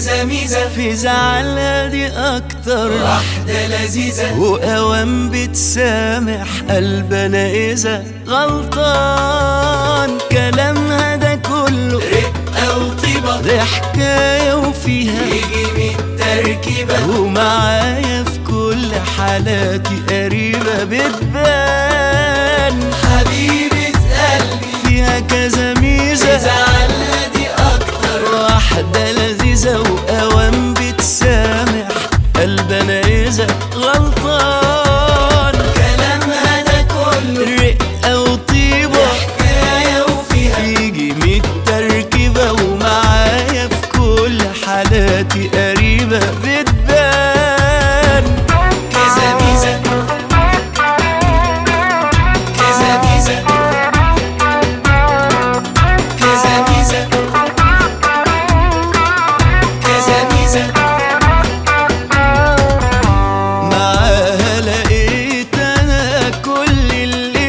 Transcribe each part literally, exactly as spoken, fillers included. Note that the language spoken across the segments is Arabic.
كذا ميزة، في زعلها دي أكتر واحدة لذيذة، وأوام بتسامح قلبنا إذا غلطان. كلامها ده كله رقة وطيبة، ده حكاية وفيها يجي من تركيبة، ومعايا في كل حالاتي قريبة بتبان. حبيبة قلبي فيها كذا ميزة، زعلها دي أكتر واحدة لذيذة وأوام بتسامح قلبنا إذا غلطان. كلامها ده كله رقة وطيبة، حكاية وفيها يجي ميت تركيبة، ومعايا في كل حالاتي قريبة بتبان. كذا ميزة، كذا ميزة، كذا ميزة، كذا ميزة، معاها لقيت أنا كل اللي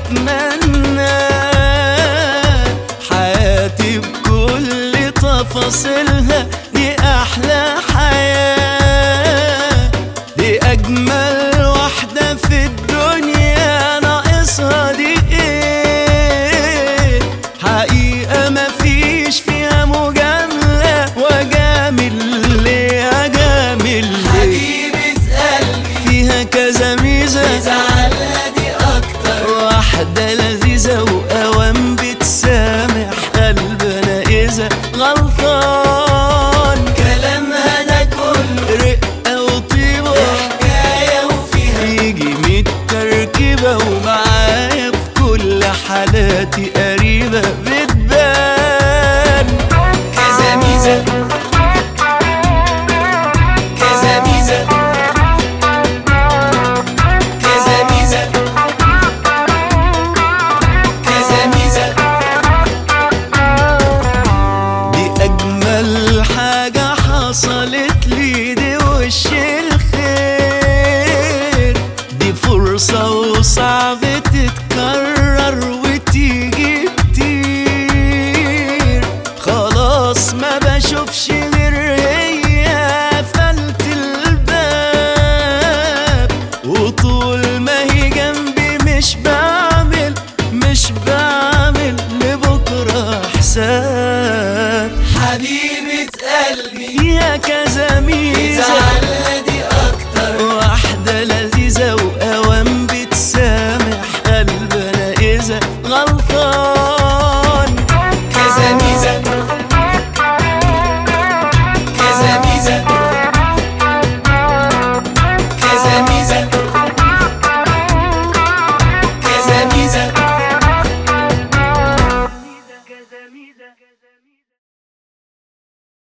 بتمناه. حياتي بكل تفاصيلها دي أحلى حياة، دي أجمل واحدة في الدنيا، ناقصها دي إيه؟ حقيقة مفيش فيها مجاملة، وجامل ليه أجامل ليه؟ حبيبة قلبي فيها كذا ميزة، زعلها دي أكتر واحدة لذيذة وأوام بتسامح قلبنا إذا غلطان. كلامها ده كله رقة وطيبة، حكاية وفيها يجي ميت تركيبة، ومعايا في كل حالاتي قريبة بتبان. كذا ميزة، كذا ميزة، كذا ميزة، كذا ميزة، دي أجمل حاجة حصلت لي، دي وش الخير، دي فرصة وصعب تتكرر وتيجي كتير. خلاص ما بشوفش غير هي، قفلت الباب، وطول ما هي جنبي مش بعمل مش بعمل لبكرة حساب. حبيبة قلبي فيها كذا ميزة، زعلها